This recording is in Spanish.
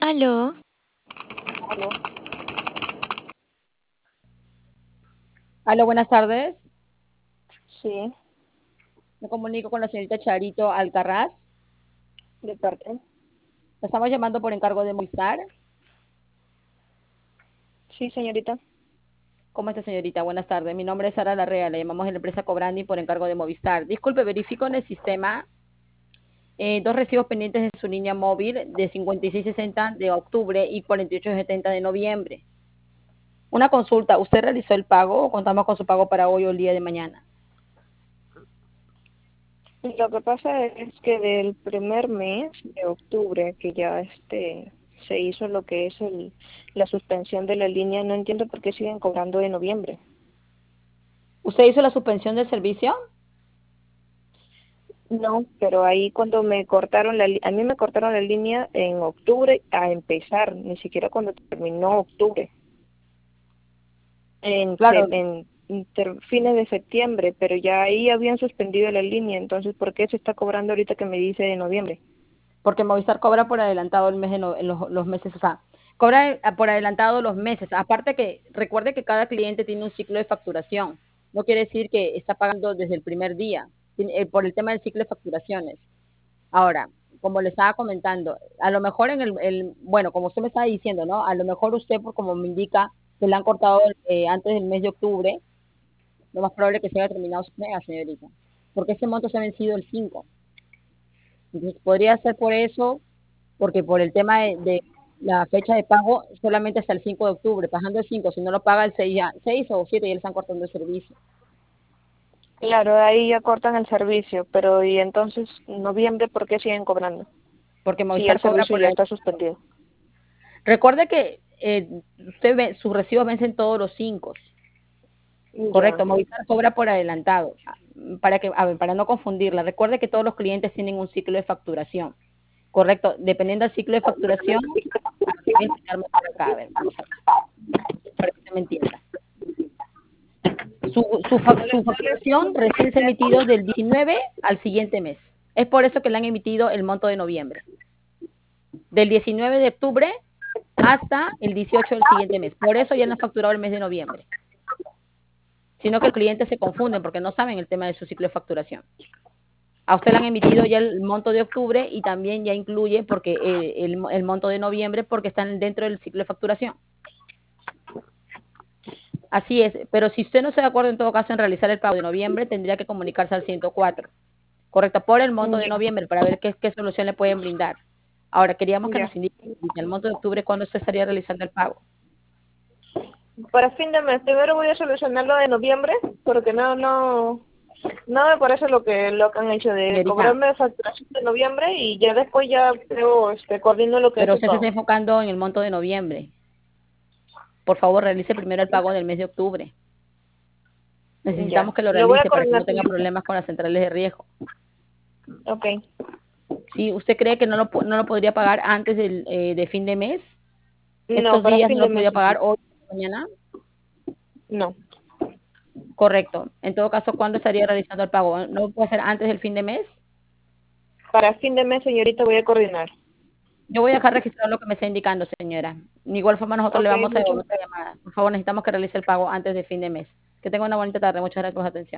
Aló, Aló, Aló, buenas tardes. sí, Me comunico con la señorita Charito Alcarraz. de parte. La estamos llamando por encargo de Movistar. Sí, señorita. ¿Cómo está, señorita? Buenas tardes. Mi nombre es Sara Larrea. Le llamamos de la empresa Cobrandi por encargo de Movistar. Disculpe, verifico en el sistema dos recibos pendientes de su línea móvil de 5660 de octubre y 4870 de noviembre. Una consulta. ¿Usted realizó el pago o contamos con su pago para hoy o el día de mañana? Lo que pasa es que del primer mes de octubre, que ya se hizo lo que es la suspensión de la línea, no entiendo por qué siguen cobrando de noviembre. ¿Usted hizo la suspensión del servicio? No, pero ahí cuando me cortaron a mí me cortaron la línea en octubre a empezar, ni siquiera cuando terminó octubre, Claro, fines de septiembre, pero ya ahí habían suspendido la línea, entonces ¿por qué se está cobrando ahorita que me dice de noviembre? porque Movistar cobra por adelantado el mes de los meses, o sea, cobra por adelantado los meses. Aparte que recuerde que cada cliente tiene un ciclo de facturación. No quiere decir que está pagando desde el primer día, por el tema del ciclo de facturaciones. Ahora, como le estaba comentando, a lo mejor bueno, como usted me estaba diciendo, ¿no? A lo mejor usted, por como me indica, que le han cortado antes del mes de octubre, lo más probable es que se haya terminado su mega, señorita, porque ese monto se ha vencido el 5. Entonces, podría ser por eso, porque por el tema de la fecha de pago solamente hasta el 5 de octubre, pasando el 5, si no lo paga el 6, 6 o 7 ya le están cortando el servicio. Claro, ahí ya cortan el servicio, pero ¿y entonces noviembre por qué siguen cobrando? Porque Si Movistar el cobra servicio por ya el... está suspendido. Recuerde que sus recibos vencen todos los 5, Ya, correcto. Movistar cobra por adelantado, para no confundirla. Recuerde que todos los clientes tienen un ciclo de facturación, correcto. Dependiendo del ciclo de facturación, le voy a explicar mejor acá, a ver, vamos a ver, para que usted me entienda. Su facturación recién se ha emitido del 19 al siguiente mes. Es por eso que le han emitido el monto de noviembre. Del 19 de octubre hasta el 18 del siguiente mes. Por eso ya no han facturado el mes de noviembre. Sino que el cliente se confunde porque no saben el tema de su ciclo de facturación. A usted le han emitido ya el monto de octubre y también ya incluye porque el monto de noviembre porque están dentro del ciclo de facturación. Así es, pero si usted no está de acuerdo en todo caso en realizar el pago de noviembre, tendría que comunicarse al 104. Correcto, por el monto de ya, noviembre para ver qué solución le pueden brindar. Ahora, queríamos que ya. nos indique el monto de octubre cuándo usted estaría realizando el pago. Para fin de mes, primero voy a solucionar lo de noviembre, porque no me parece lo que han hecho de Señorita, cobrarme facturación de noviembre y ya después ya creo, coordino lo que es pero el usted se está pago. enfocando en el monto de noviembre. Por favor, realice primero el pago del mes de octubre. Necesitamos Ya, que lo lo voy a realice para que coordinar no con tenga usted. problemas con las centrales de riesgo. Ok. Si usted cree que no lo podría pagar antes de fin de mes, No, estos para días fin no de lo mes. podría pagar hoy, mañana, No. correcto. En todo caso, ¿cuándo estaría realizando el pago? ¿No puede ser antes del fin de mes? Para fin de mes, señorita, voy a coordinar. Yo voy a dejar registrado lo que me está indicando, señora. De igual forma, nosotros le Ok, vamos a muchas devolver la llamada. Por favor, necesitamos que realice el pago antes de fin de mes. Que tenga una bonita tarde. Muchas gracias por su atención.